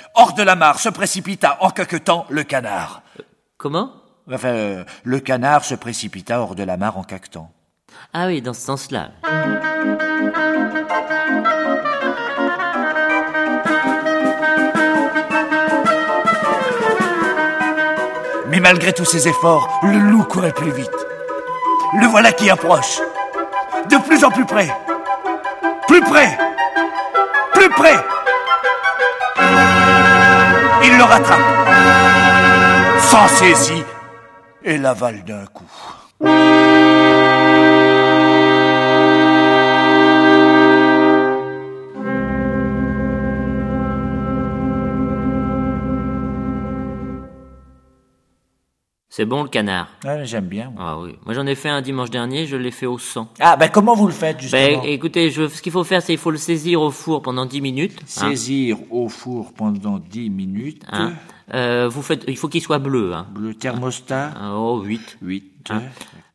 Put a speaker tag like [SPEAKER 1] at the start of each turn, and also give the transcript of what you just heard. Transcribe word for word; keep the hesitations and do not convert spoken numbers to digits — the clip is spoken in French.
[SPEAKER 1] hors de la mare se précipita en caquetant le canard.
[SPEAKER 2] Comment ?
[SPEAKER 1] Enfin, euh, le canard se précipita hors de la mare en caquetant.
[SPEAKER 2] Ah oui, dans ce sens-là.
[SPEAKER 1] Mais malgré tous ses efforts, le loup courait plus vite. Le voilà qui approche. De plus en plus près. Plus près. Plus près. Il le rattrape. S'en saisit et l'avale d'un coup.
[SPEAKER 2] C'est bon le canard.
[SPEAKER 1] Ouais, j'aime bien.
[SPEAKER 2] Ah oui. Moi j'en ai fait un dimanche dernier, je l'ai fait au sang.
[SPEAKER 1] Ah, ben comment vous le faites, justement?
[SPEAKER 2] Ben écoutez, je, ce qu'il faut faire, c'est il faut le saisir au four pendant dix minutes.
[SPEAKER 1] Saisir hein. Au four pendant dix minutes.
[SPEAKER 2] Hein. Euh, vous faites, il faut qu'il soit bleu. Hein.
[SPEAKER 1] Bleu thermostat.
[SPEAKER 2] Hein. Oh, huit.
[SPEAKER 1] huit.
[SPEAKER 2] Hein.